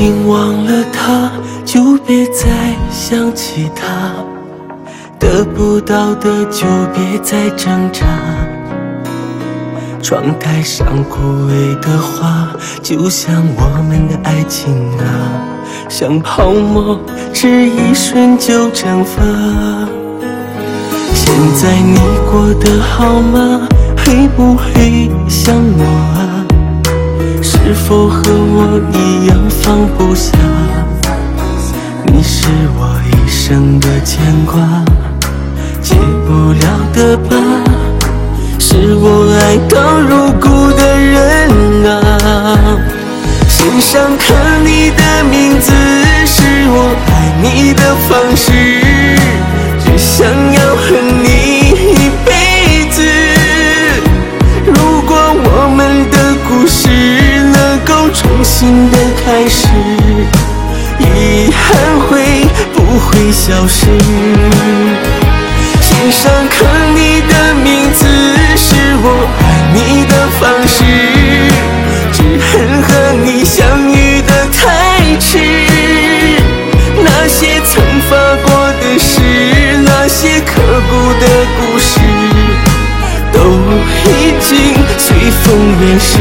经忘了他，就别再想起他，得不到的就别再挣扎。窗台上枯萎的花，就像我们的爱情啊，像泡沫，只一瞬就蒸发。现在你过得好吗？会不会想我啊？是否和我一样放不下？你是我一生的牵挂，解不了的疤，是我爱到入骨的人啊。心上刻你的名字，是我爱你的方式，只想要和你一辈子。如果我们的故事能够重新的开始，遗憾会不会消失？心上刻你的名字，是我爱你的方式，只恨和你相遇的太迟。那些曾发过的誓，那些刻骨的故事，都已经随风远逝。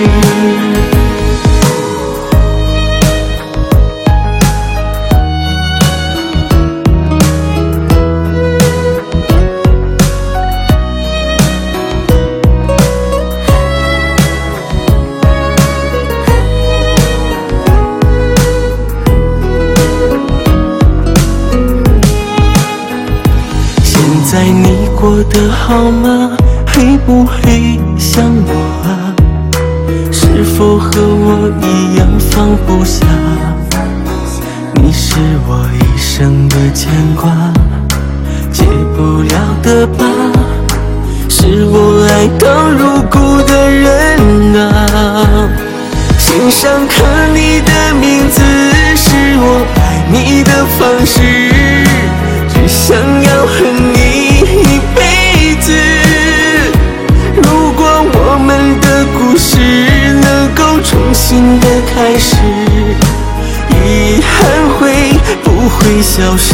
现在你过得好吗？会不会想我啊？是否和我一样放不下？你是我一生的牵挂，解不了的疤，是我爱到入骨的人啊。心上刻你的名字，是我爱你的方式，只想要和你一辈子。如果我们的故事能够重新的开始，遗憾会不会消失？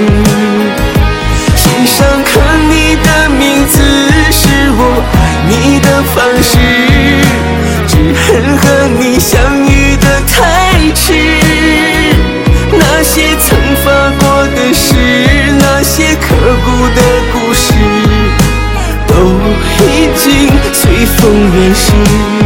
心上刻你的名字，是我爱你的方式，只恨和你相遇的太迟。那些曾发过的誓，那些刻骨的故事，都已经随风远逝。